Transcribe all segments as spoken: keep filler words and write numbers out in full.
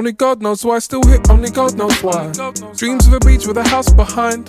Only God knows why, still hit, only God knows why. Dreams of a beach with a house behind.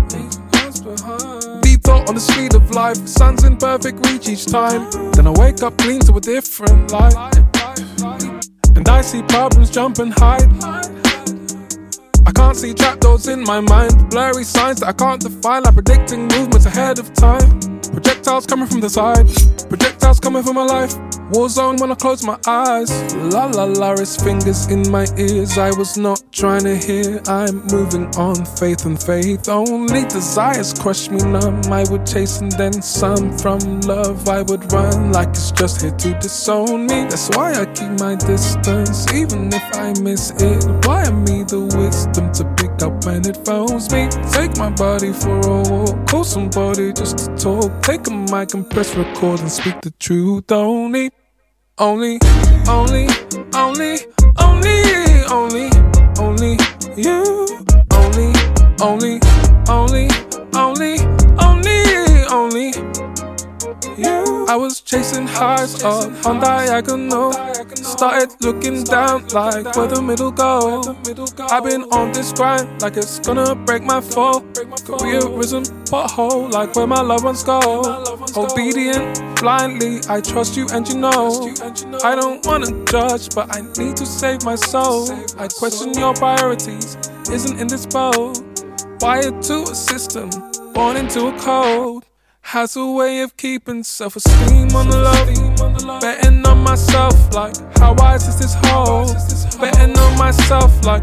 Deep thought on the speed of life. Sun's in perfect reach each time. Then I wake up clean to a different light. And I see problems jump and hide. I can't see trapdoors in my mind. Blurry signs that I can't define, like predicting movements ahead of time. Projectiles coming from the side. Projectiles coming from my life. War zone when I close my eyes. La la la, it's fingers in my ears. I was not trying to hear. I'm moving on, faith and faith. Only desires crush me numb. I would chase and then some. From love I would run like it's just here to disown me. That's why I keep my distance, even if I miss it. Why me the wisdom to pick up when it phones me? Take my body for a walk, call somebody just to talk. Take a mic and press record and speak the truth. Only Only, only, only, only, only, only you. Only, only, only, only, only, only you. I was chasing highs up on diagonal. Started looking down like where the middle go. I've been on this grind like it's gonna break my fall. Careerism pothole like where my loved ones go. Obedient blindly, I trust you and you know. I don't wanna judge, but I need to save my soul. I question your priorities, isn't in this boat. Wired to a system, born into a code. Has a way of keeping self-esteem on the low. Betting on myself like, how wise is this hoe? Betting on myself like,